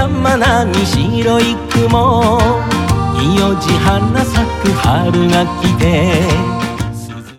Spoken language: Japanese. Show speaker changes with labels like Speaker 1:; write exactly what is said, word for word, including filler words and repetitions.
Speaker 1: 山並み白い雲、いよじ花咲く春が来て